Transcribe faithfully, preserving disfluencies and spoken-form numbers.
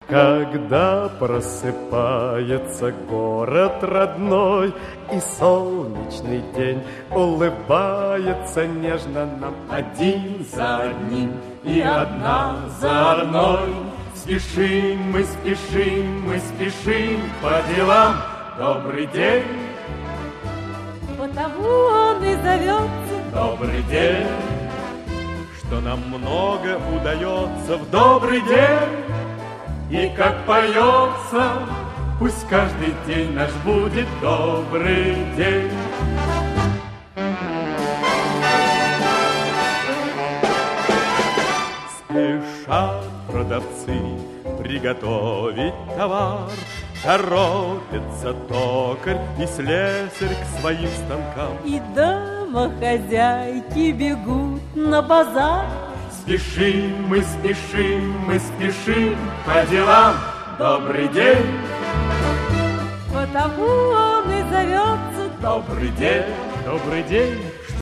Когда просыпается город родной, и солнечный день улыбается нежно нам. Один за одним и одна за одной спешим мы, спешим мы, спешим по делам. Добрый день, потому он и зовется. Добрый день, что нам много удается в добрый день. И как поется, пусть каждый день наш будет добрый день. Спешат продавцы приготовить товар, торопится токарь и слесарь к своим станкам. И домохозяйки бегут на базар. Спешим мы, спешим мы, спешим по делам. Добрый день, потому он и зовется. Добрый день, добрый день.